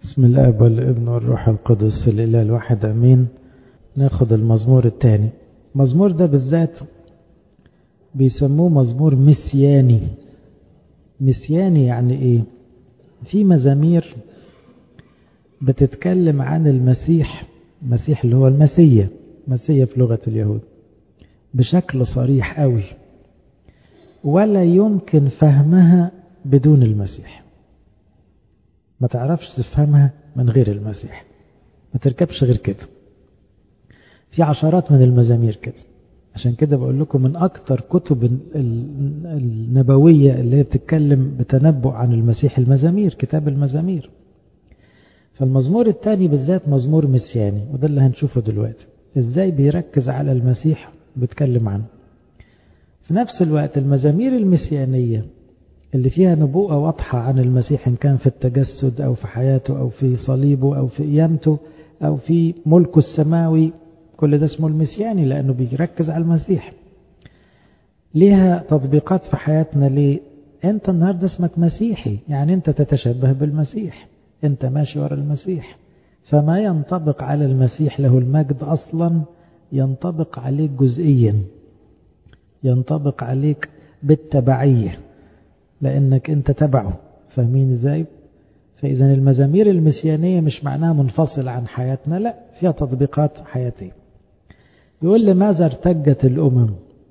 بسم الاب والابن والروح القدس الاله الواحد امين. ناخد المزمور الثاني. المزمور ده بالذات بيسموه مزمور مسياني. مسياني يعني ايه؟ في مزامير بتتكلم عن المسيح اللي هو المسيا في لغة اليهود بشكل صريح قوي، ولا يمكن فهمها بدون المسيح. ما تعرفش تفهمها من غير المسيح، ما تركبش غير كده. في عشرات من المزامير كده. عشان كده بقول لكم من أكتر كتب النبوية اللي هي بتتكلم بتنبؤ عن المسيح المزامير، كتاب المزامير. فالمزمور الثاني بالذات مزمور مسياني، وده اللي هنشوفه دلوقتي ازاي بيركز على المسيح بيتكلم عنه. في نفس الوقت المزامير المسيانية اللي فيها نبوءة واضحة عن المسيح، إن كان في التجسد أو في حياته أو في صليبه أو في قيامته أو في ملكه السماوي، كل ده اسمه المسياني لأنه بيركز على المسيح. ليها تطبيقات في حياتنا. ليه؟ أنت النهاردة اسمك مسيحي، يعني أنت تتشبه بالمسيح، أنت ماشي ورا المسيح، فما ينطبق على المسيح له المجد أصلا ينطبق عليك جزئيا، ينطبق عليك بالتبعية لأنك أنت تبعه. فاهمين إزاي؟ فإذا المزامير المسيانية مش معناها منفصل عن حياتنا، لا، فيها تطبيقات حياتية. يقول لماذا ارتجت الأمم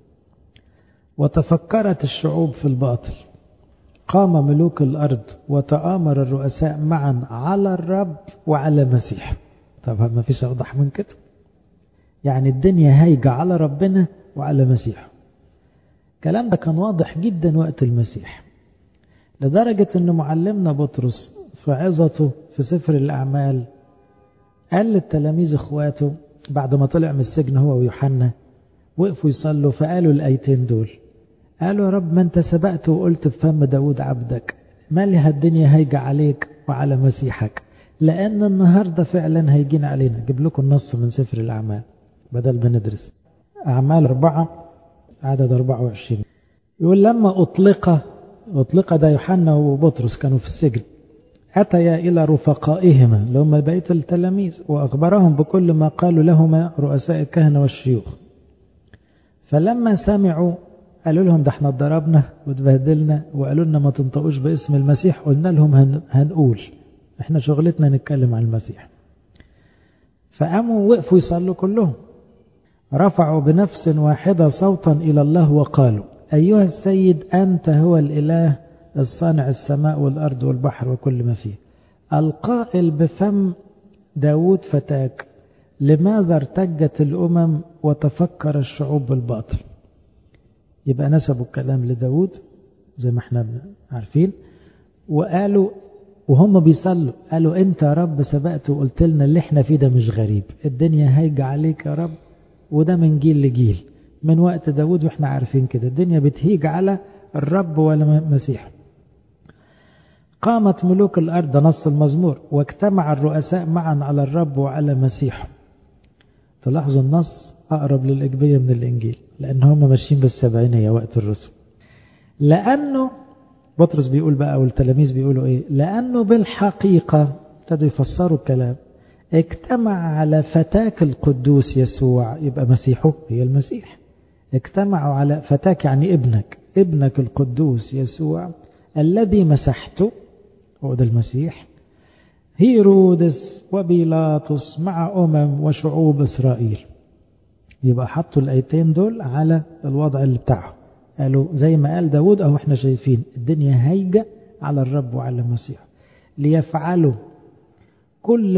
وتفكرت الشعوب في الباطل، قام ملوك الأرض وتآمر الرؤساء معا على الرب وعلى مسيح. طبعا ما فيش أوضح من كده. يعني الدنيا هايجة على ربنا وعلى مسيح. الكلام ده كان واضح جدا وقت المسيح، لدرجة أن معلمنا بطرس في عظته في سفر الأعمال قال للتلاميذ إخواته بعد ما طلع من السجن هو ويوحنا، وقفوا يصلوا فقالوا الآيتين دول، قالوا يا رب ما أنت سبقت وقلت بفم داود عبدك ما لها الدنيا هيجي عليك وعلى مسيحك، لأن النهاردة فعلا هيجين علينا. جيب لكم النص من سفر الأعمال بدل ما ندرس. أعمال 4 عدد 24 يقول لما أطلق ده يوحنا وبطرس كانوا في السجن، أتيا إلى رفقائهما اللي هم بقية التلاميذ وأخبرهم بكل ما قالوا لهما رؤساء الكهنة والشيوخ. فلما سمعوا قالوا لهم ده احنا اتضربنا واتبهدلنا وقالوا لنا ما تنطقوش باسم المسيح. قلنا لهم هنقول احنا شغلتنا نتكلم عن المسيح. فقاموا وقفوا يصلوا كلهم، رفعوا بنفس واحدة صوتا إلى الله وقالوا أيها السيد أنت هو الإله الصانع السماء والأرض والبحر وكل ما فيه، القائل بفم داود فتاك لماذا ارتجت الأمم وتفكر الشعوب بالباطل. يبقى نسبوا الكلام لداود زي ما احنا عارفين، وقالوا وهم بيصلوا قالوا انت يا رب سبقت وقلت لنا اللي احنا فيه ده مش غريب، الدنيا هايجة عليك يا رب، وده من جيل لجيل من وقت داود واحنا عارفين كده الدنيا بتهيج على الرب ولا مسيح. قامت ملوك الأرض، نص المزمور، واجتمع الرؤساء معا على الرب وعلى مسيح. تلاحظوا النص أقرب للإجبية من الإنجيل لأن هم ماشيين بالسبعينية وقت الرسل. لأنه بطرس بيقول بقى والتلاميذ بيقولوا إيه؟ لأنه بالحقيقة ابتدوا يفسروا الكلام، اجتمع على فتاك القدوس يسوع، يبقى مسيحه هي المسيح. اجتمعوا على فتاك يعني ابنك القدوس يسوع الذي مسحته، هو ده المسيح، هيرودس وبيلاطس مع وشعوب إسرائيل. يبقى حطوا الآيتين دول على الوضع اللي بتاعه، قالوا زي ما قال داود اهو احنا شايفين الدنيا هايجة على الرب وعلى المسيح، ليفعلوا كل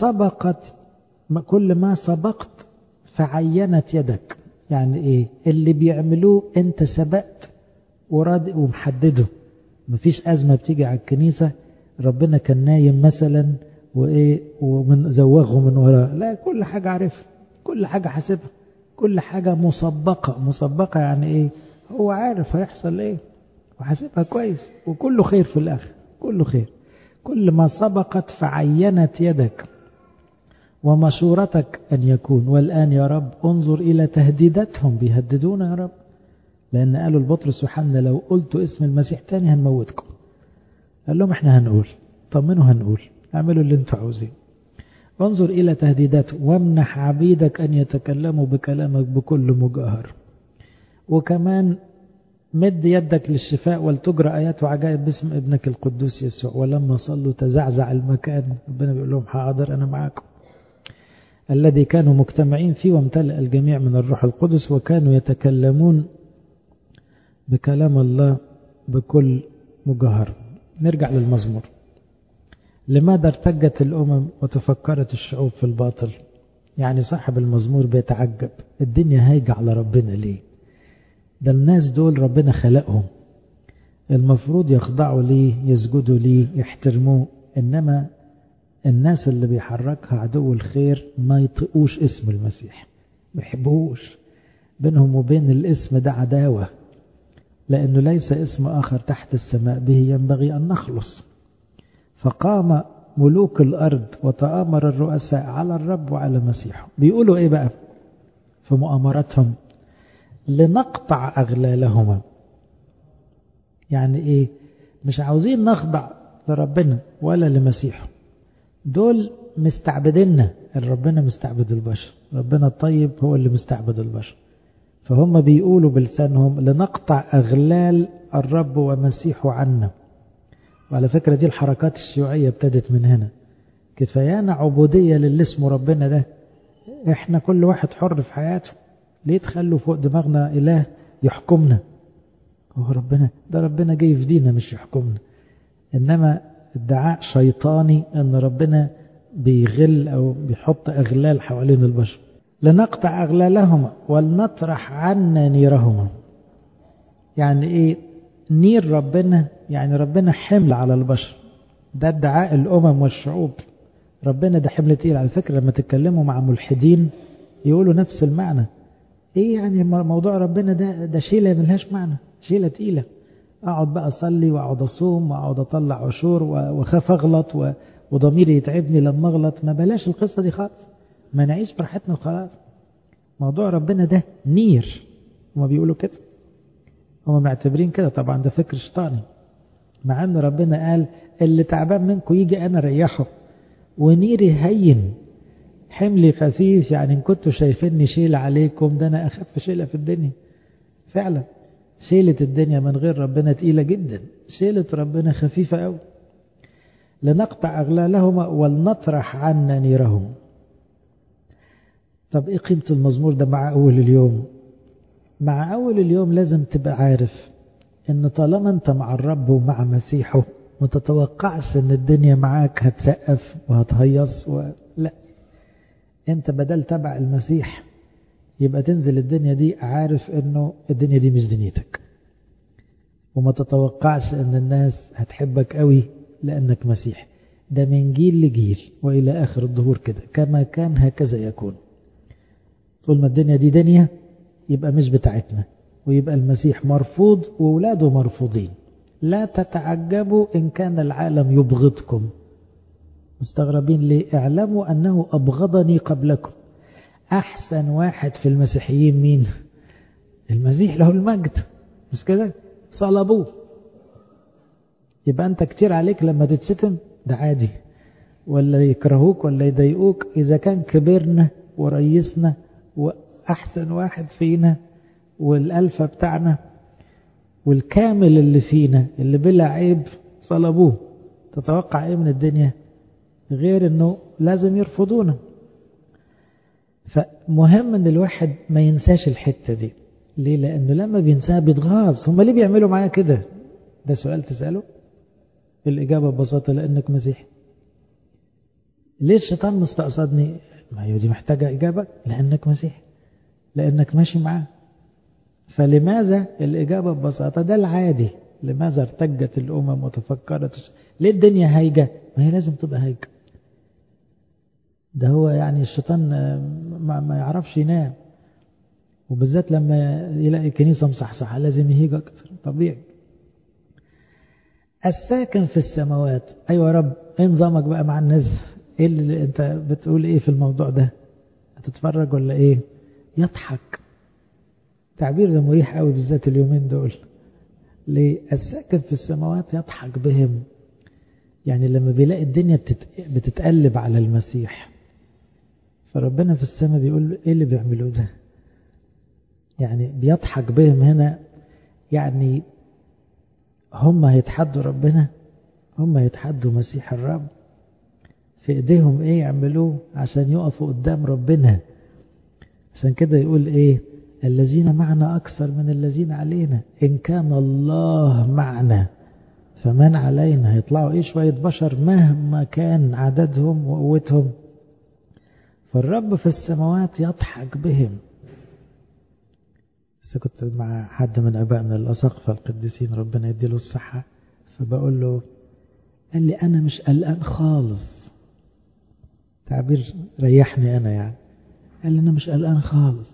ما سبقت فعينت يدك. يعني ايه اللي بيعملوه انت سبقت وراد ومحدده. مفيش أزمة بتيجي على الكنيسة ربنا كان نايم مثلا وايه ومن زوغه من وراه، لا، كل حاجة عارفها، كل حاجة حاسبها، كل حاجة مسبقة. يعني ايه؟ هو عارف هيحصل ايه وحاسبها كويس، وكله خير في الاخر، كله خير. كل ما سبقت فعينت يدك ومشورتك أن يكون. والآن يا رب انظر إلى تهديداتهم، بيهددونا يا رب، لأن قالوا البطرس وحنا لو قلتوا اسم المسيح تاني هنموتكم. قال لهم احنا هنقول، طمنوا هنقول، اعملوا اللي انتوا عاوزين. انظر إلى تهديداته، وامنح عبيدك أن يتكلموا بكلامك بكل مجاهر. وكمان مد يدك للشفاء ولتجرى آيات وعجائب باسم ابنك القدوس يسوع. ولما صلوا تزعزع المكان، ربنا بيقول لهم حاضر أنا معاكم، الذي كانوا مجتمعين فيه، وامتلأ الجميع من الروح القدس وكانوا يتكلمون بكلام الله بكل مجاهر. نرجع للمزمور. لماذا ارتجت الأمم وتفكرت الشعوب في الباطل؟ يعني صاحب المزمور بيتعجب، الدنيا هايجة على ربنا ليه؟ ده الناس دول ربنا خلقهم، المفروض يخضعوا ليه، يسجدوا ليه، يحترموه. إنما الناس اللي بيحركها عدو الخير ما يطيقوش اسم المسيح، ما يحبوهوش، بينهم وبين الاسم ده عداوة، لأنه ليس اسم آخر تحت السماء به ينبغي أن نخلص. فقام ملوك الأرض وتآمر الرؤساء على الرب وعلى مسيحه. بيقولوا إيه بقى في مؤامراتهم؟ لنقطع أغلالهما. يعني إيه؟ مش عاوزين نخضع لربنا ولا لمسيحه، دول مستعبديننا. ربنا مستعبد البشر، ربنا الطيب هو اللي مستعبد البشر. فهم بيقولوا بلسانهم لنقطع أغلال الرب ومسيحه عنا. وعلى فكرة دي الحركات الشيوعية ابتدت من هنا. كفايانا عبودية للي اسمه ربنا ده، احنا كل واحد حر في حياته، ليه تخلوا فوق دماغنا إله يحكمنا؟ هو ربنا ده ربنا جاي يفدينا مش يحكمنا. إنما ادعاء شيطاني أن ربنا بيغل أو بيحط أغلال حوالين البشر. لنقطع أغلالهما ولنطرح عنا نيرهما. يعني إيه نير ربنا؟ يعني ربنا حمل على البشر، ده ادعاء الأمم والشعوب. ربنا ده حمل تقيل. على فكرة لما تتكلموا مع ملحدين يقولوا نفس المعنى. ايه يعني موضوع ربنا ده شيلة ملهاش معنى، شيلة تقيلة. اقعد بقى اصلي واقعد اصوم واقعد اطلع عشور واخاف اغلط وضميري يتعبني لما اغلط. ما بلاش القصة دي خالص، ما نعيش براحتنا وخلاص. موضوع ربنا ده نير، هما بيقولوا كده، هما معتبرين كده. طبعا ده فكر شيطاني، مع ان ربنا قال اللي تعبان منكم يجي انا ريحه، ونيري هين حملي خفيف. يعني ان كنتوا شايفيني شيلة عليكم، ده انا اخف شيلة في الدنيا. فعلا شيلة الدنيا من غير ربنا تقيلة جدا، شيلة ربنا خفيفة قوي. لنقطع أغلالهما ولنطرح عنا نيرهم. طب ايه قيمة المزمور ده مع اول اليوم؟ مع اول اليوم لازم تبقى عارف ان طالما انت مع الرب ومع مسيحه ما تتوقعش ان الدنيا معاك هتسقف وهتهيص لا، انت بدل تبع المسيح يبقى تنزل الدنيا دي عارف انه الدنيا دي مش دنيتك، وما تتوقعش ان الناس هتحبك قوي لانك مسيح. ده من جيل لجيل والى اخر الظهور كده، كما كان هكذا يكون. طول ما الدنيا دي دنيا يبقى مش بتاعتنا، ويبقى المسيح مرفوض وولاده مرفوضين. لا تتعجبوا إن كان العالم يبغضكم. مستغربين ليه؟ اعلموا أنه أبغضني قبلكم. أحسن واحد في المسيحيين مين؟ المسيح له المجد، مش كده؟ صلبوه. يبقى أنت كتير عليك لما تتشتم ده عادي، ولا يكرهوك ولا يضايقوك. إذا كان كبرنا ورئيسنا وأحسن واحد فينا والألفة بتاعنا والكامل اللي فينا اللي بلا عيب صلبوه، تتوقع ايه من الدنيا غير انه لازم يرفضونا؟ فمهم ان الواحد ما ينساش الحتة دي. ليه؟ لانه لما بينساها بيتغاظ. هم ليه بيعملوا معايا كده؟ ده سؤال تسأله. الإجابة ببساطة لأنك مسيحي. ليه الشيطان مستقصدني؟ ما هي دي محتاجة إجابة. لأنك مسيحي، لأنك ماشي معاه. فلماذا؟ الإجابة ببساطة ده العادي. لماذا ارتجت الأمم وتفكرت؟ ليه الدنيا هايجة؟ ما هي لازم تبقى هايجة. ده هو يعني الشيطان ما يعرفش ينام، وبالذات لما يلاقي كنيسة مصحصحة لازم يهيج أكتر، طبيعي. الساكن في السماوات. أيوة يا رب، ايه نظامك بقى مع الناس؟ ايه اللي انت بتقول ايه في الموضوع ده؟ هتتفرج ولا ايه؟ يضحك. تعبير ده مريح قوي بالذات اليومين دول. ليه؟ الساكن في السماوات يضحك بهم. يعني لما بيلاقي الدنيا بتتقلب على المسيح، فربنا في السماء بيقول ايه اللي بيعملوه ده؟ يعني بيضحك بهم هنا. يعني هم هيتحدوا ربنا، هم هيتحدوا مسيح الرب، في ايديهم ايه يعملوه عشان يقفوا قدام ربنا. عشان كده يقول ايه؟ الذين معنا اكثر من الذين علينا، ان كان الله معنا فمن علينا. هيطلعوا ايه؟ شوية بشر مهما كان عددهم وقوتهم. فالرب في السماوات يضحك بهم. بس كنت مع حد من ابائنا الاساقفه القديسين ربنا يديله الصحة، فبقول له، قال لي انا مش قلقان خالص. تعبير ريحني انا يعني. قال لي انا مش قلقان خالص.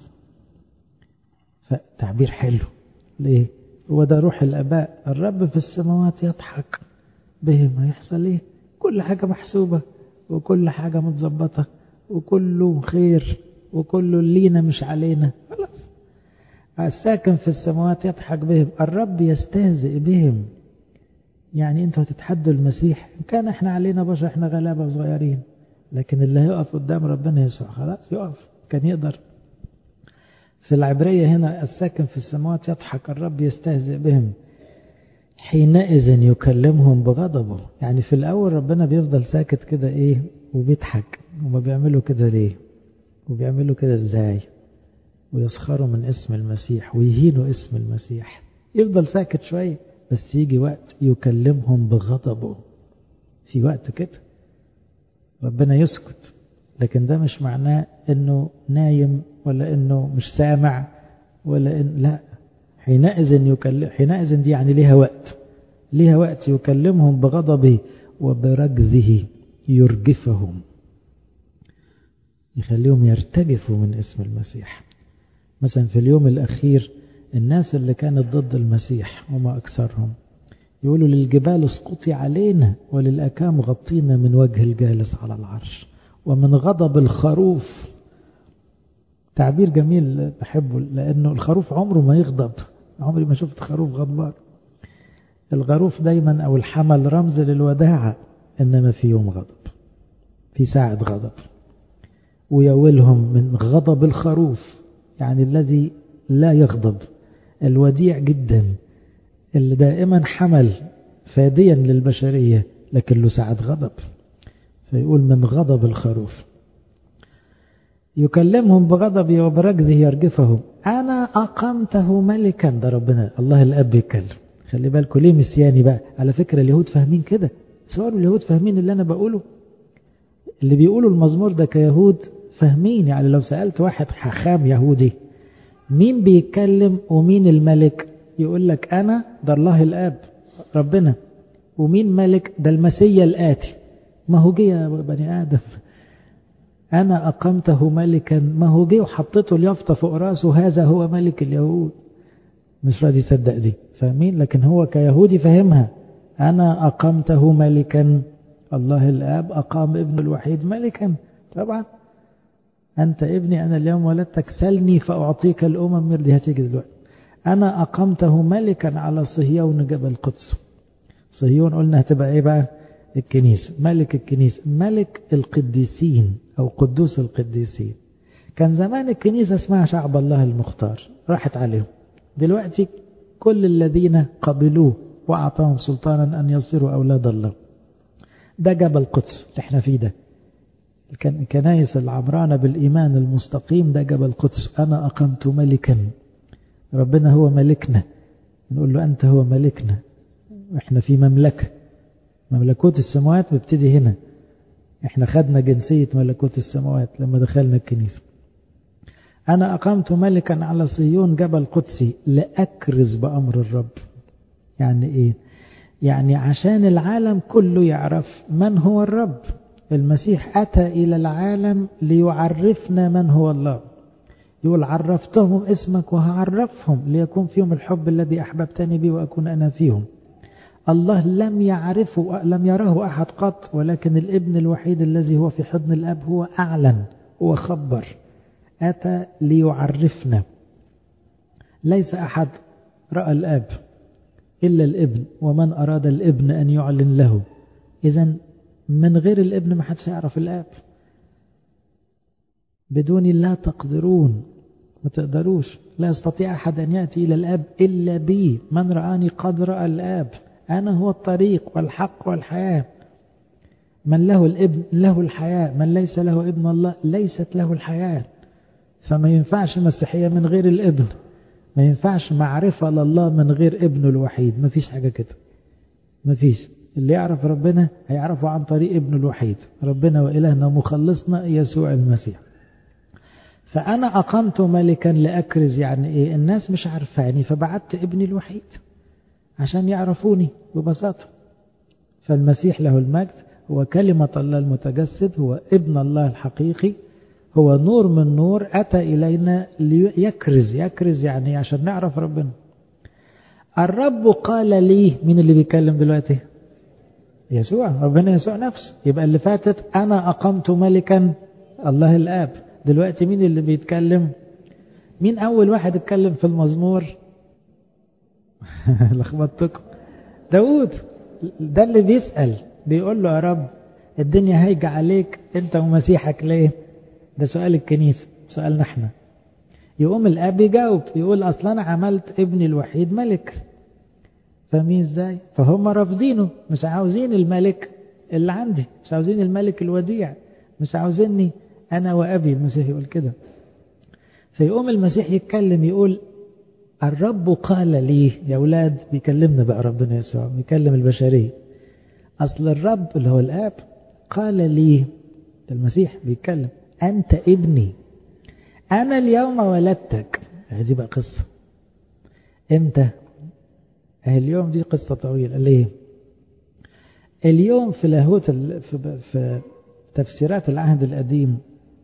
فتعبير حلو. ليه؟ هو ده روح الاباء. الرب في السماوات يضحك بهم. هيحصل ايه؟ كل حاجة محسوبة، وكل حاجة متظبطة، وكله خير، وكله لينا مش علينا. خلاص. الساكن في السماوات يضحك بهم. الرب يستهزئ بهم. يعني انتوا هتتحدوا المسيح؟ ان كان احنا علينا بشر، احنا غلابة صغيرين، لكن اللي هيقف قدام ربنا يسوع خلاص يقف. كان يقدر. في العبرية هنا الساكن في السماوات يضحك، الرب يستهزئ بهم، حينئذ يكلمهم بغضبه. يعني في الأول ربنا بيفضل ساكت كده ايه وبيضحك. وما بيعملوا كده ليه؟ وبيعملوا كده ازاي؟ ويسخروا من اسم المسيح ويهينوا اسم المسيح. يفضل ساكت شوية، بس يجي وقت يكلمهم بغضبه. في وقت كده ربنا يسكت، لكن ده مش معناه انه نايم ولا انه مش سامع ولا لا. حينئذ دي يعني ليها وقت. ليها وقت يكلمهم بغضبه وبرجذه يرجفهم، يخليهم يرتجفوا من اسم المسيح. مثلا في اليوم الأخير الناس اللي كانت ضد المسيح وما أكثرهم يقولوا للجبال اسقطي علينا وللأكام غطينا من وجه الجالس على العرش ومن غضب الخروف. تعبير جميل بحبه، لأنه الخروف عمره ما يغضب. عمري ما شفت خروف غضبان. الخروف دايما أو الحمل رمز للوداعة، إنما في يوم غضب، في ساعة غضب. ويولهم من غضب الخروف، يعني الذي لا يغضب، الوديع جدا، اللي دائما حمل فاديا للبشرية، لكن له ساعة غضب. فيقول من غضب الخروف يكلمهم بغضبي وبرجذه يرجفهم. أنا أقمته ملكا. ده ربنا الله الأب يتكلم. خلي بالكم ليه مسياني بقى. على فكرة اليهود فاهمين كده. تصوروا اليهود فاهمين اللي أنا بقوله. اللي بيقولوا المزمور ده كيهود فاهمين. يعني لو سألت واحد حخام يهودي مين بيتكلم ومين الملك، يقول لك أنا ده الله الآب ربنا، ومين ملك؟ ده المسيا الآتي. ما هو جه يا بني آدم، أنا أقمته ملكا. ما هو جه وحطيته اليافطة فوق راسه، هذا هو ملك اليهود. مش راضي يصدق دي. فاهمين؟ لكن هو كيهودي فهمها. أنا أقمته ملكا. الله الآب أقام ابن الوحيد ملكا. طبعا أنت ابني، أنا اليوم ولدتك، سلني فأعطيك الأمم. دي هتيجي دلوقتي. أنا أقمته ملكا على صهيون جبل قدس. صهيون قلنا هتبقى إيه بقى؟ الكنيسة. ملك الكنيسة، ملك القديسين أو قدوس القديسين. كان زمان الكنيسة اسمها شعب الله المختار، راحت عليهم. دلوقتي كل الذين قبلوه وأعطاهم سلطانا أن يصيروا أولاد الله. ده جبل قدس اللي احنا فيه ده. الكنائس العمرانة بالإيمان المستقيم ده جبل قدس. أنا أقمت ملكا. ربنا هو ملكنا. نقول له أنت هو ملكنا. احنا في مملكة. ملكوت السماوات بيبتدي هنا. احنا خدنا جنسية ملكوت السماوات لما دخلنا الكنيسة. أنا أقمت ملكا على صهيون جبل قدسي لأكرز بأمر الرب. يعني إيه؟ يعني عشان العالم كله يعرف من هو الرب. المسيح أتى إلى العالم ليعرفنا من هو الله. يقول عرفتهم اسمك وهعرفهم ليكون فيهم الحب الذي أحببتني به وأكون أنا فيهم. الله لم يره أحد قط، ولكن الابن الوحيد الذي هو في حضن الأب هو أعلن وخبر. أتى ليعرفنا. ليس أحد رأى الأب إلا الابن، ومن أراد الابن أن يعلن له إذن من غير الابن ما حدش يعرف الآب. بدوني لا تقدرون، ما تقدروش. لا يستطيع أحد أن يأتي إلى الآب إلا بي، من رآني قد رأى الآب، أنا هو الطريق والحق والحياة. من له الابن له الحياة، من ليس له ابن الله ليست له الحياة. فما ينفعش مسيحية من غير الابن، ما ينفعش معرفة لله من غير ابنه الوحيد. ما فيش حاجة كده، ما فيش. اللي يعرف ربنا هيعرفه عن طريق ابنه الوحيد، ربنا وإلهنا ومخلصنا يسوع المسيح. فأنا أقمت ملكا لأكرز، يعني إيه؟ الناس مش عارفاني فبعت ابني الوحيد عشان يعرفوني ببساطة. فالمسيح له المجد هو كلمة الله المتجسد، هو ابن الله الحقيقي، هو نور من نور أتى إلينا ليكرز. يكرز يعني عشان نعرف ربنا. الرب قال لي، مين اللي بيتكلم دلوقتي؟ يسوع، ربنا يسوع نفسه. يبقى اللي فاتت أنا أقمت ملكا الله الآب، دلوقتي مين اللي بيتكلم؟ مين أول واحد اتكلم في المزمور؟ لخبطتكم. داود. ده اللي بيسأل، بيقول له يا رب الدنيا هايجة عليك انت ومسيحك ليه؟ ده سؤال الكنيسة، سؤالنا احنا. يقوم الآب يجاوب يقول أصلا أنا عملت ابني الوحيد ملك. فاهمين ازاي؟ فهم رافضينه، مش عاوزين الملك اللي عندي، مش عاوزين الملك الوديع، مش عاوزيني أنا وأبي. المسيح يقول كده. فيقوم المسيح يتكلم يقول الرب قال لي. يا أولاد بيكلمنا بقى ربنا يسوع، بيكلم البشرية. أصل الرب اللي هو الآب قال لي، المسيح بيتكلم، أنت ابني أنا اليوم ولدتك. هذه بقى قصة. إمتى؟ اليوم دي قصة طويلة. ليه؟ اليوم في لاهوت في تفسيرات العهد القديم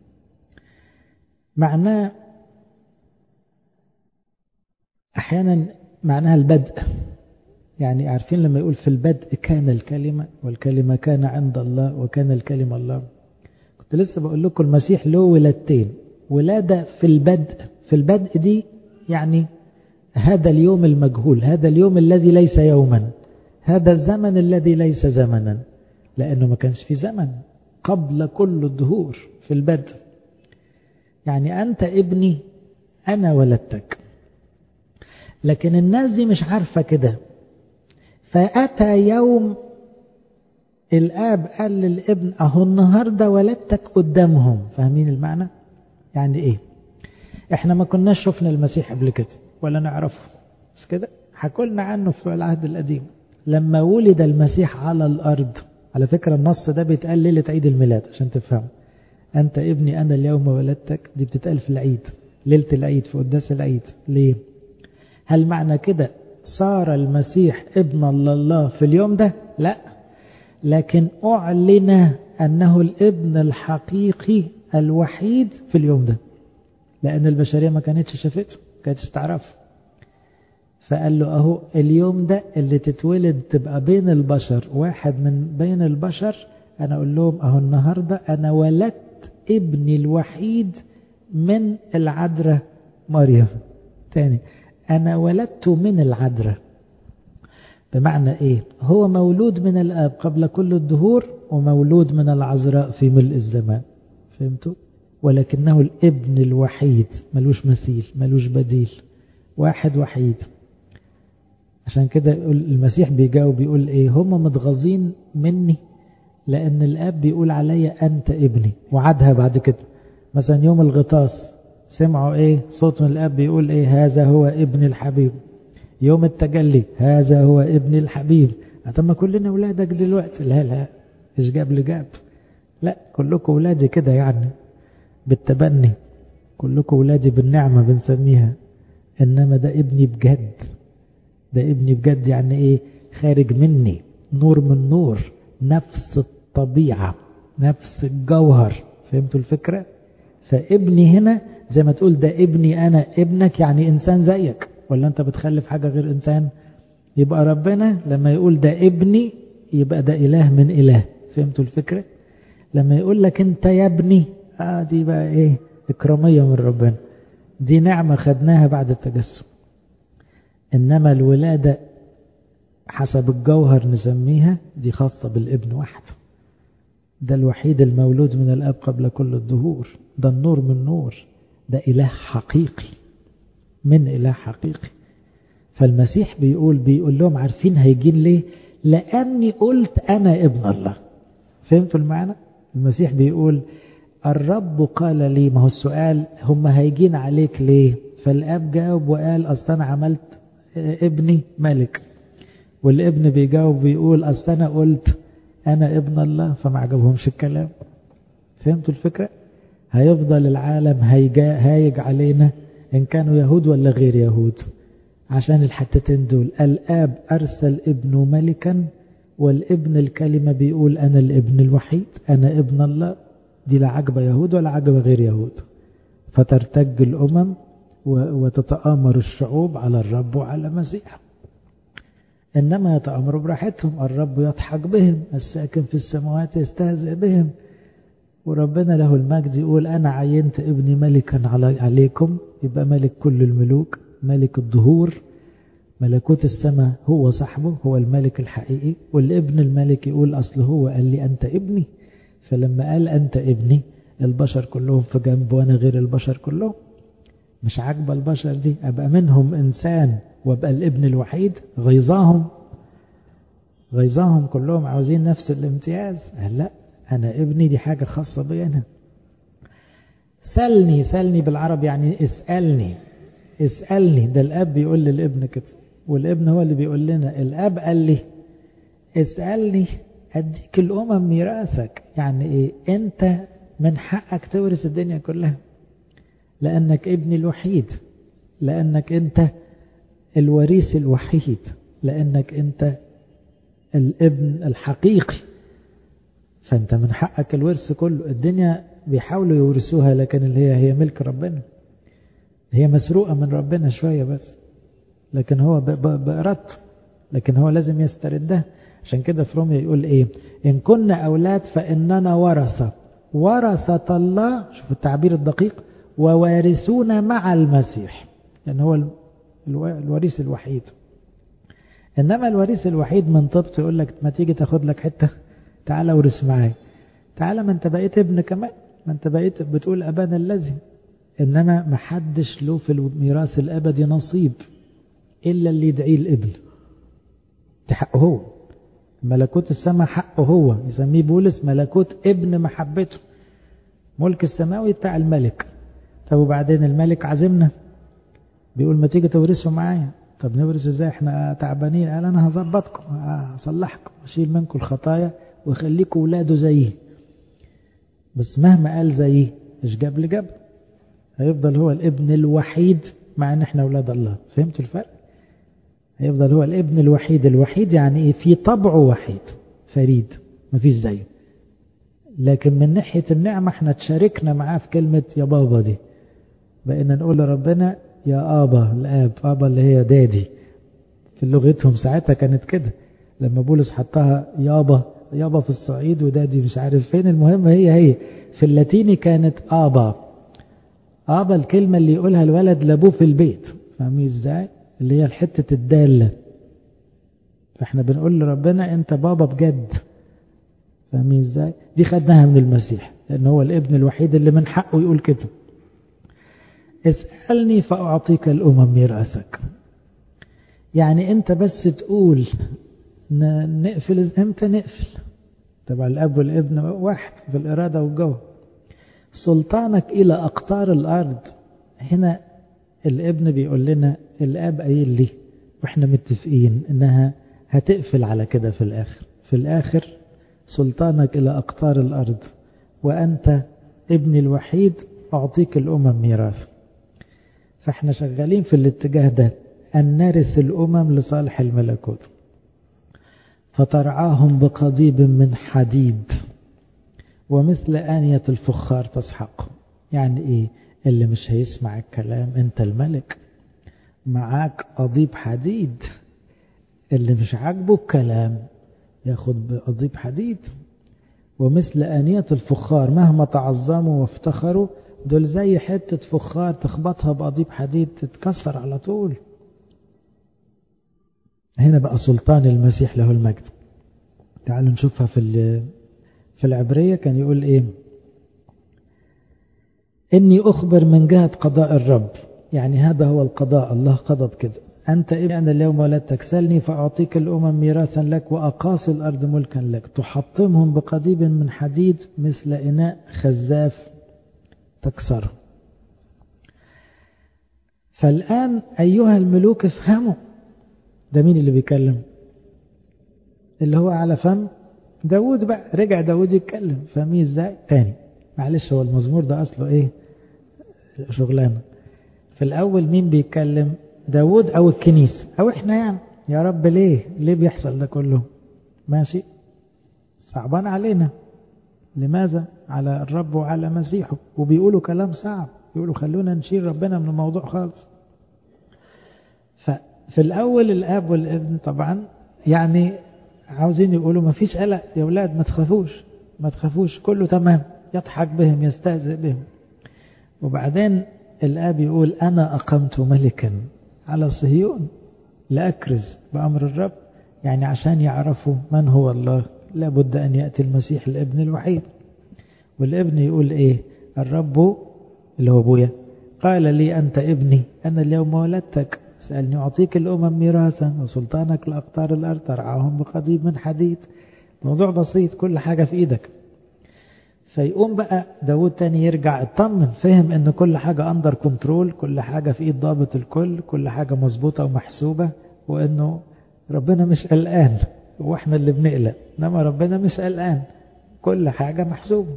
معناه أحيانا معناها البدء. يعني عارفين لما يقول في البدء كان الكلمة، والكلمة كان عند الله، وكان الكلمة الله. كنت لسه بقول لكم المسيح له ولادتين، ولادة في البدء. في البدء دي يعني هذا اليوم المجهول، هذا اليوم الذي ليس يوما، هذا الزمن الذي ليس زمنا، لأنه ما كانش في زمن قبل كل الدهور. في البدء يعني أنت ابني أنا ولدتك. لكن الناس دي مش عارفة كده. فأتى يوم الآب قال للابن أهو النهاردة ولدتك قدامهم. فاهمين المعنى؟ يعني إيه؟ إحنا ما كناش شفنا المسيح قبل كده ولا نعرفه، بس كده حكولنا عنه في العهد القديم. لما ولد المسيح على الأرض، على فكرة النص ده بيتقال ليلة عيد الميلاد عشان تفهم. أنت ابني أنا اليوم ولدتك، دي بتتقال في العيد، ليلة العيد في قداس العيد. ليه؟ هل معنى كده صار المسيح ابن الله في اليوم ده؟ لا، لكن أعلن أنه الابن الحقيقي الوحيد في اليوم ده، لأن البشرية ما كانتش شافته، ما كانتش تعرفه. فقال له أهو اليوم ده اللي تتولد تبقى بين البشر، واحد من بين البشر، أنا أقول لهم أهو النهاردة أنا ولدت ابني الوحيد من العذراء مريم. تاني، أنا ولدت من العذراء. بمعنى إيه؟ هو مولود من الآب قبل كل الدهور، ومولود من العذراء في ملء الزمان. فهمتوا؟ ولكنه الابن الوحيد، ملوش مثيل، ملوش بديل، واحد وحيد. عشان كده المسيح بيجاوب بيقول إيه؟ هم متغاظين مني لأن الآب بيقول عليا أنت ابني. وعدها بعد كده مثلا يوم الغطاس سمعوا إيه؟ صوت من الآب بيقول إيه؟ هذا هو ابن الحبيب. يوم التجلي هذا هو ابن الحبيب. طب ما كلنا أولادك دلوقتي. لا لا، إيش جاب لجاب؟ لا، كلكم أولادي كده يعني بالتبني، كلكم أولادي بالنعمة بنسميها. إنما ده ابني بجد، ده ابني بجد. يعني إيه؟ خارج مني، نور من نور، نفس الطبيعة، نفس الجوهر. فهمتوا الفكرة؟ فابني هنا زي ما تقول ده ابني أنا، ابنك يعني إنسان زيك، ولا أنت بتخلف حاجة غير إنسان؟ يبقى ربنا لما يقول ده ابني يبقى ده إله من إله. فهمتوا الفكرة؟ لما يقول لك أنت يا ابني، دي بقى إيه؟ إكرامية من ربنا، دي نعمة خدناها بعد التجسد. إنما الولادة حسب الجوهر نسميها، دي خاصة بالابن وحده. ده الوحيد المولود من الأب قبل كل الدهور، ده النور من نور، ده إله حقيقي من إله حقيقي. فالمسيح بيقول لهم عارفين هيجين ليه؟ لأني قلت أنا ابن الله. فهمتوا المعنى؟ المسيح بيقول الرب قال لي، ما هو السؤال هم هيجين عليك ليه؟ فالأب جاوب وقال أصل أنا عملت ابني ملك، والابن بيجاوب بيقول أصل أنا قلت أنا ابن الله، فما عجبهمش الكلام. فهمتوا الفكرة؟ هيفضل العالم هايج علينا إن كانوا يهود ولا غير يهود، عشان الحتتين دول. الآب أرسل ابنه ملكا، والابن الكلمة بيقول أنا الابن الوحيد، أنا ابن الله. دي لا عجبة يهود ولا عجبة غير يهود، فترتج الأمم وتتآمر الشعوب على الرب وعلى مسيح. إنما يتآمروا براحتهم، الرب يضحك بهم، الساكن في السماوات يستهزئ بهم. وربنا له المجد يقول أنا عينت ابني ملكا عليكم، يبقى ملك كل الملوك، ملك الظهور، ملكوت السماء هو صاحبه، هو الملك الحقيقي. والابن الملك يقول أصل هو قال لي أنت ابني، فلما قال أنت ابني البشر كلهم في جنب وأنا غير البشر كلهم. مش عاجبة البشر دي، أبقى منهم إنسان وأبقى الابن الوحيد، غيظاهم كلهم عاوزين نفس الامتياز. لا، أنا ابني، دي حاجة خاصة بي أنا. سلني بالعربي يعني اسألني. ده الأب بيقول للابن كده، والابن هو اللي بيقول لنا. الأب قال لي اسألني أديك الأمم ميراثك. يعني إيه؟ أنت من حقك تورث الدنيا كلها، لأنك ابني الوحيد، لأنك أنت الوريث الوحيد، لأنك أنت الابن الحقيقي، فأنت من حقك الورث كله. الدنيا بيحاولوا يورثوها، لكن اللي هي ملك ربنا، هي مسروقة من ربنا شوية بس، لكن هو بإرادته، لكن هو لازم يستردها. عشان كده في روميا يقول إيه؟ إن كنا أولاد فإننا ورثة الله، شوف التعبير الدقيق، ووارثون مع المسيح، لأن هو الوريث الوحيد. إنما الوريث الوحيد من طبط يقول لك ما تيجي تاخد لك حتة، تعالى ورث معايا، تعالى ما انت بقيت ابن كمان، ما انت بقيت بتقول أبانا الذي. إنما ما حدش له في الميراث الأبدي نصيب إلا اللي يدعيه الابن، ده حقه هو. ملكوت السماء حقه هو، يسميه بولس ملكوت ابن محبته، ملك السماوي بتاع الملك. طب وبعدين الملك عزمنا بيقول ما تيجي تورثوا معايا. طب نورث ازاي احنا تعبانين؟ قال انا هظبطكم، هصلحكم، اشيل منكم الخطايا وخليكم ولاده زيي. بس مهما قال زيي مش جاب لجاب، هيفضل هو الابن الوحيد مع ان احنا اولاد الله. فهمتوا الفرق؟ هيفضل هو الابن الوحيد يعني ايه؟ في طبعه وحيد فريد مفيش زيه، لكن من ناحية النعمة احنا تشاركنا معاه في كلمة يا بابا دي، بقينا نقول لربنا يا آبا الآب، آبا اللي هي دادي في لغتهم ساعتها كانت كده، لما بولس حطها يابا في الصعيد ودادي مش عارف فين، المهم هي في اللاتيني كانت آبا الكلمة اللي يقولها الولد لابوه في البيت، فاهمين ازاي؟ اللي هي الحتة الدالة. فاحنا بنقول لربنا انت بابا بجد، فاهمين ازاي؟ دي خدناها من المسيح لان هو الابن الوحيد اللي من حقه يقول كده. اسألني فأعطيك الأمم ميراثك. يعني انت بس تقول نقفل امتى نقفل. طبعا الاب والابن واحد في الإرادة والجوهر. سلطانك إلى أقطار الأرض، هنا الابن بيقول لنا الاب قايل لي واحنا متفقين انها هتقفل على كده في الآخر سلطانك إلى أقطار الأرض وأنت ابني الوحيد أعطيك الأمم ميراث. فاحنا شغالين في الاتجاه ده، أن نرث الأمم لصالح الملكوت. فترعاهم بقضيب من حديد ومثل آنية الفخار تسحق. يعني إيه؟ اللي مش هيسمع الكلام، أنت الملك معاك قضيب حديد، اللي مش عاجبه الكلام ياخد بقضيب حديد. ومثل آنية الفخار، مهما تعظموا وافتخروا دول زي حتة فخار تخبطها بقضيب حديد تتكسر على طول. هنا بقى سلطان المسيح له المجد. تعالوا نشوفها في العبرية كان يقول ايه؟ إني أخبر من جهة قضاء الرب، يعني هذا هو القضاء، الله قضى كده. أنت ابني أنا اليوم ولدتك، سلني فأعطيك الأمم ميراثا لك وأقاصي الأرض ملكا لك، تحطمهم بقضيب من حديد مثل إناء خزاف تكسره. فالآن أيها الملوك افهموا. ده مين اللي بيكلم؟ اللي هو على فم داود بقى. رجع داود يتكلم، فاهمين ازاي؟ تاني معلش، هو المزمور ده أصله ايه؟ شغلانه. في الأول مين بيتكلم؟ داود أو الكنيسة أو إحنا يعني. يا رب ليه بيحصل ده كله؟ ماشي، صعبان علينا. لماذا؟ على الرب وعلى مسيحه، وبيقولوا كلام صعب، يقولوا خلونا نشيل ربنا من الموضوع خالص. ففي الأول الآب والابن طبعا يعني عاوزين يقولوا ما فيش قلق يا أولاد، ما تخافوش كله تمام، يضحك بهم يستهزئ بهم. وبعدين الآب يقول أنا أقمت ملكا على صهيون لأكرز بأمر الرب، يعني عشان يعرفوا من هو الله لابد أن يأتي المسيح الابن الوحيد. والابن يقول إيه؟ الرب اللي هو أبويا قال لي أنت ابني أنا اليوم ولدتك، سألني أعطيك الأمم ميراثا وسلطانك لأقطار الأرض ترعاهم بقضيب من حديد. موضوع بسيط، كل حاجة في إيدك. فيقوم بقى داود تاني يرجع اطمن، فهم ان كل حاجة اندر كنترول، كل حاجة في ايد ضابط الكل، كل حاجة مظبوطة ومحسوبة، وانه ربنا مش قلقان، واحنا اللي بنقلق، انما ربنا مش قلقان، كل حاجة محسوبة.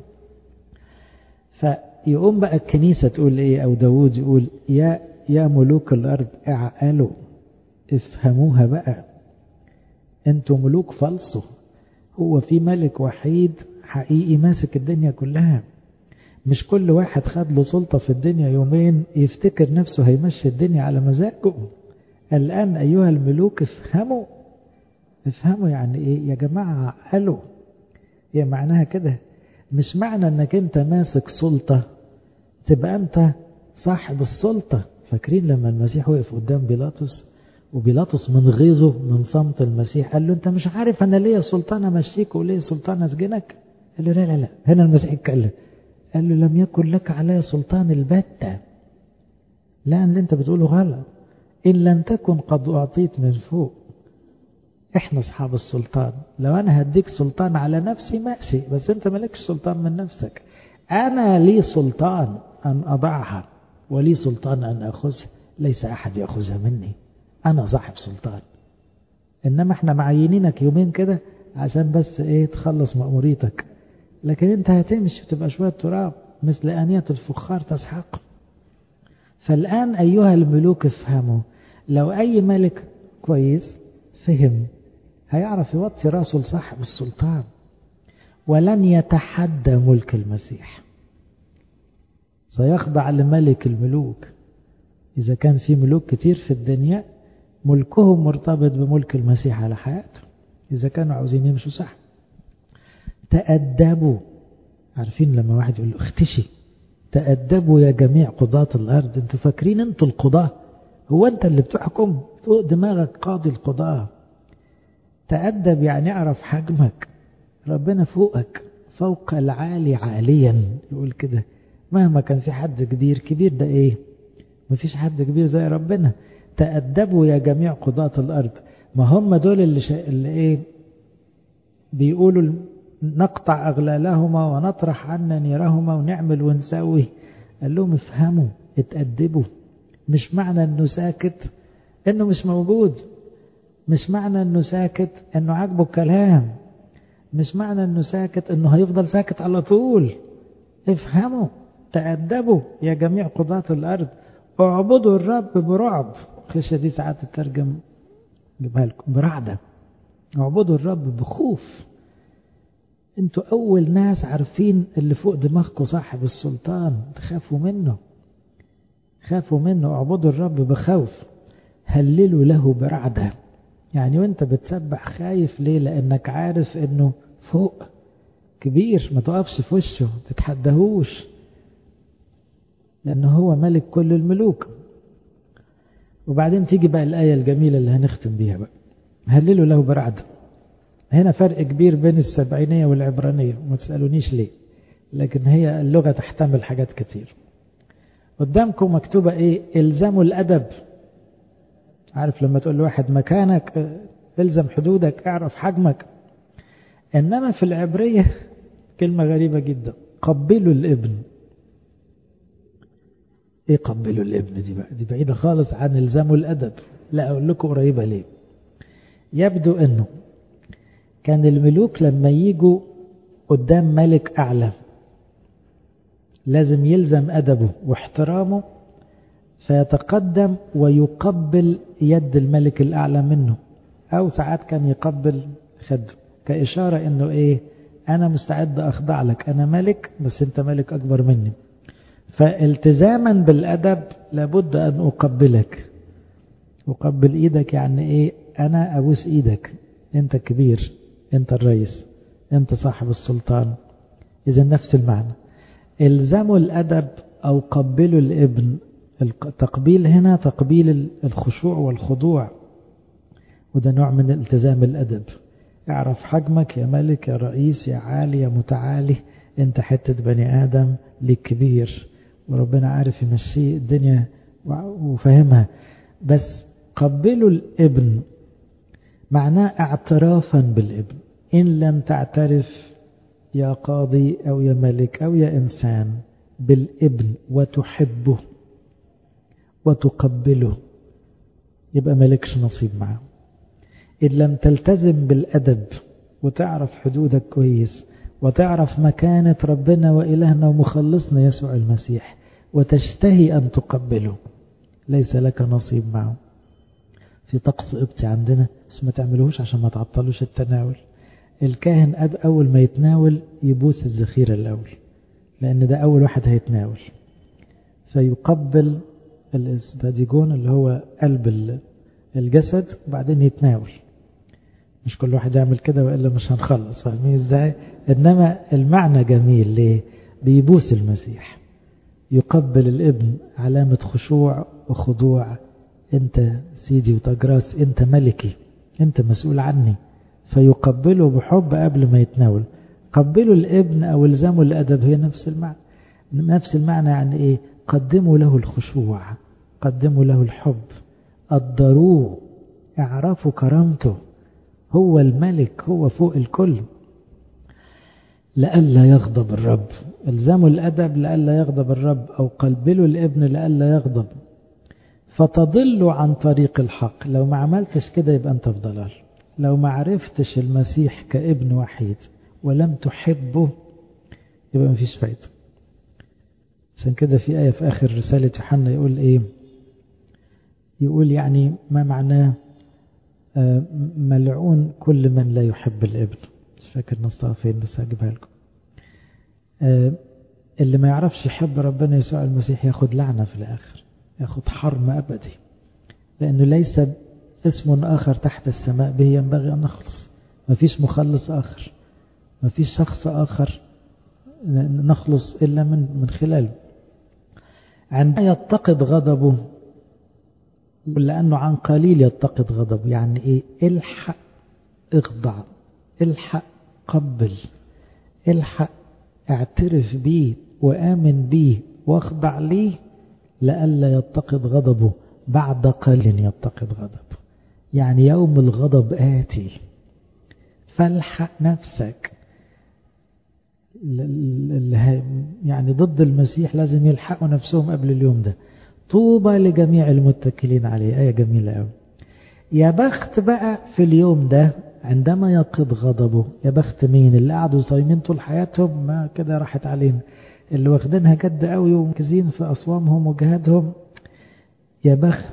فيقوم بقى الكنيسة تقول ايه، او داود يقول يا ملوك الارض اعقلوا، افهموها بقى، انتوا ملوك فلسوا، هو في ملك وحيد حقيقي ماسك الدنيا كلها. مش كل واحد خد له سلطة في الدنيا يومين يفتكر نفسه هيمشي الدنيا على مزاجه. الآن أيها الملوك افهموا يعني إيه يا جماعة؟ عقلوا. هي معناها كده، مش معنى أنك أنت ماسك سلطة تبقى أنت صاحب السلطة. فاكرين لما المسيح وقف قدام بيلاطس، وبيلاطس من غيظه من صمت المسيح قال له أنت مش عارف أنا ليا سلطان أمشيك وليا سلطان أسجنك؟ قال له لا. هنا المسيح اتكلم، قال له لم يكن لك علي سلطان البتة. لا، اللي انت بتقوله غلط، إن لم تكن قد أعطيت من فوق. احنا أصحاب السلطان. لو أنا هديك سلطان على نفسي ماشي، بس انت مالكش سلطان من نفسك. أنا لي سلطان أن أضعها ولي سلطان أن أخذها، ليس أحد يأخذها مني، أنا صاحب سلطان. إنما احنا معينينك يومين كده عشان بس ايه تخلص مأموريتك، لكن انت هتمشي وتبقى شوية تراب مثل آنية الفخار تسحق. فالآن أيها الملوك افهموا. لو أي ملك كويس فهم هيعرف يوطي راسه لصاحب السلطان، ولن يتحدى ملك المسيح، سيخضع لملك الملوك. إذا كان في ملوك كتير في الدنيا ملكهم مرتبط بملك المسيح على حياته، إذا كانوا عاوزين يمشوا صح. تأدبوا. عارفين لما واحد يقول له اختشي، تأدبوا يا جميع قضاة الأرض. انتوا فاكرين انتوا القضاة؟ هو انت اللي بتحكم؟ فوق دماغك قاضي القضاة. تأدب يعني اعرف حجمك، ربنا فوقك، فوق العالي عاليا، يقول كده. مهما كان في حد كبير ده ايه؟ مفيش حد كبير زي ربنا. تأدبوا يا جميع قضاة الأرض. ما هم دول اللي ايه بيقولوا نقطع أغلالهما ونطرح عنا نيرهما ونعمل ونسوي. قال لهم افهموا، اتأدبوا. مش معنى انه ساكت انه مش موجود، مش معنى انه ساكت انه عاجبه الكلام، مش معنى انه ساكت انه هيفضل ساكت على طول. افهموا، تأدبوا يا جميع قضاة الأرض، اعبدوا الرب برعب. خشية دي ساعات الترجم جيبها لكم برعدة. اعبدوا الرب بخوف. انتوا أول ناس عارفين اللي فوق دماغكم صاحب السلطان، تخافوا منه، خافوا منه. اعبدوا الرب بخوف، هللوا له برعدة. يعني وانت بتسبح خايف ليه؟ لأنك عارف انه فوق كبير، ما تقفش في وشه، تتحدهوش، لأنه هو ملك كل الملوك. وبعدين تيجي بقى الآية الجميلة اللي هنختم بيها بقى. هللوا له برعد. هنا فرق كبير بين السبعينية والعبرانية، ما تسألونيش ليه، لكن هي اللغة تحتمل حاجات كتير. قدامكم مكتوبة ايه؟ الزموا الأدب. عارف لما تقول لواحد مكانك، الزم حدودك، اعرف حجمك. انما في العبرية كلمة غريبة جدا، قبلوا الابن. ايه قبلوا الابن دي بقى؟ دي بعيدة خالص عن الزموا الأدب. لا اقول لكم قريبة ليه. يبدو انه كان الملوك لما يجوا قدام ملك اعلى لازم يلزم أدبه واحترامه، فيتقدم ويقبل يد الملك الأعلى منه، أو ساعات كان يقبل خده كإشارة إنه إيه، أنا مستعد أخضع لك، أنا ملك بس أنت ملك أكبر مني. فالتزاما بالأدب لابد أن أقبلك. أقبل إيدك يعني إيه؟ أنا أبوس إيدك، أنت كبير، أنت الرئيس، أنت صاحب السلطان. إذا نفس المعنى. الزموا الأدب أو قبلوا الابن. التقبيل هنا تقبيل الخشوع والخضوع، وده نوع من التزام الأدب. اعرف حجمك يا ملك يا رئيس يا عالي يا متعالي، انت حتة بني آدم ليك كبير، وربنا عارف يمشي الدنيا وفهمها. بس قبلوا الابن معناه اعترافا بالابن. إن لم تعترف يا قاضي أو يا ملك أو يا إنسان بالابن وتحبه وتقبله، يبقى مالكش نصيب معه. إن لم تلتزم بالأدب وتعرف حدودك كويس وتعرف مكانة ربنا وإلهنا ومخلصنا يسوع المسيح وتشتهي أن تقبله، ليس لك نصيب معه. في طقس قبطي عندنا بس ما تعملوش عشان ما تعطلوش التناول. الكاهن أول ما يتناول يبوس الذخيرة الأول، لأن ده أول واحد هيتناول، فيقبل الإسباديجون اللي هو قلب الجسد وبعدين يتناول. مش كل واحد يعمل كده وإلا مش هنخلص، فاهمين إزاي؟ إنما المعنى جميل. ليه؟ بيبوس المسيح، يقبل الابن، علامة خشوع وخضوع. أنت سيدي وتجراس، أنت ملكي، أنت مسؤول عني، فيقبله بحب قبل ما يتناول. قبلوا الابن أو الزموا الأدب هي نفس المعنى. نفس المعنى يعني إيه؟ قدموا له الخشوع، قدموا له الحب، قدروه، اعرفوا كرامته، هو الملك، هو فوق الكل. لئلا يغضب الرب. الزموا الأدب لئلا يغضب الرب، أو قبلوا الابن لئلا يغضب. فتضلوا عن طريق الحق. لو ما عملتش كده يبقى أنت في ضلال. لو ما عرفتش المسيح كابن وحيد ولم تحبه يبقى ما فيش فايدة. عشان كده في آية في آخر رسالة يوحنا يقول إيه؟ يقول يعني ما معناه ملعون كل من لا يحب الابن. مش فاكر نصها فين بس هجيبها لكم. اللي ما يعرفش يحب ربنا يسوع المسيح ياخد لعنة في الآخر، ياخد حرم أبدي، لأنه ليس اسم آخر تحت السماء به ينبغي أن نخلص. ما فيش مخلص آخر، ما فيش شخص آخر نخلص إلا من خلاله. عندما يتقد غضبه، لأنه عن قليل يتقد غضبه، يعني إيه؟ الحق اخضع، الحق قبل، الحق اعترف بيه وآمن بيه واخضع ليه، لألا يتقد غضبه. بعد قليل يتقد غضبه، يعني يوم الغضب آتي، فالحق نفسك. يعني ضد المسيح لازم يلحقوا نفسهم قبل اليوم ده. طوبى لجميع المتكلين عليه. آية جميلة قوي. يا بخت بقى في اليوم ده عندما يقض غضبه. يا بخت مين؟ اللي قعدوا صايمين طول حياتهم ما كده راحت علينا، اللي واخدينها جد قوي ومركزين في أصوامهم وجهادهم. يا بخت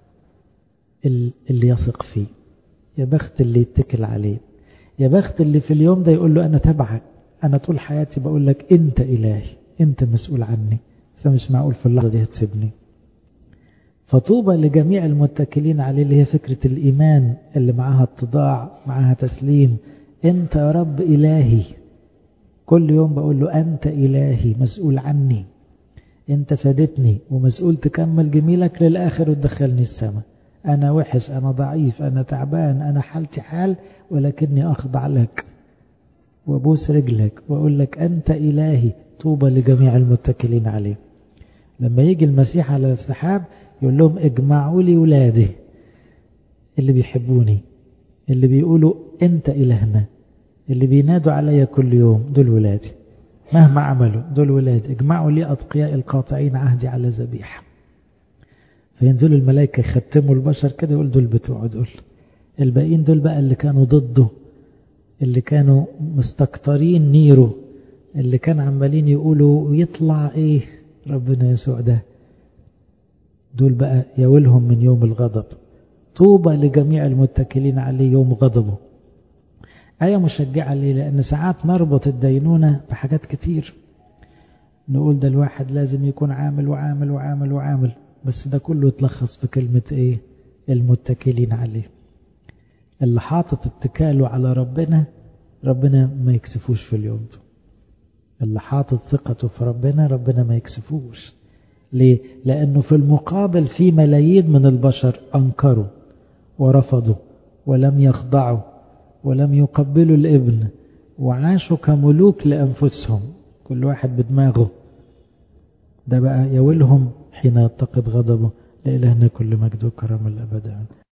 اللي يثق فيه، يا بخت اللي يتكل عليه، يا بخت اللي في اليوم ده يقول له أنا تبعك، أنا طول حياتي بقول لك أنت إلهي، أنت مسؤول عني، فمش معقول في اللحظة دي هتسيبني. فطوبى لجميع المتكلين عليه، اللي هي فكرة الإيمان اللي معها اتضاع، معها تسليم. أنت يا رب إلهي، كل يوم بقول له أنت إلهي مسؤول عني، أنت فادتني ومسؤول تكمل جميلك للآخر وتدخلني السماء. أنا وحش، أنا ضعيف، أنا تعبان، أنا حالتي حال، ولكني أخضع لك وأبوس رجلك وأقول لك أنت إلهي. طوبى لجميع المتكلين عليه. لما يجي المسيح على السحاب يقول لهم اجمعوا لي ولادي اللي بيحبوني، اللي بيقولوا أنت إلهنا، اللي بينادوا عليا كل يوم، دول ولادي مهما عملوا، دول ولادي. اجمعوا لي أتقياء القاطعين عهدي على ذبيحة. فينزلوا الملائكة يختموا البشر كده، يقول دول بتوع دول. الباقيين دول بقى اللي كانوا ضده، اللي كانوا مستكترين نيرو، اللي كان عمالين يقولوا يطلع ايه ربنا يسوع ده، دول بقى يولهم من يوم الغضب. طوبى لجميع المتكلين عليه يوم غضبه. آية مشجعة ليه؟ لأن ساعات نربط الدينونة بحاجات كتير، نقول ده الواحد لازم يكون عامل وعامل وعامل وعامل، بس ده كله يتلخص بكلمة ايه؟ المتكلين عليه. اللي حاطط اتكاله على ربنا، ربنا ما يكسفوش في اليوم ده. اللي حاطط ثقته في ربنا، ربنا ما يكسفوش. ليه؟ لأنه في المقابل في ملايين من البشر أنكروا ورفضوا ولم يخضعوا ولم يقبلوا الابن، وعاشوا كملوك لأنفسهم، كل واحد بدماغه. ده بقى يولهم حين يتقد غضبه. لإلهنا كل مجد وكرم الأبد.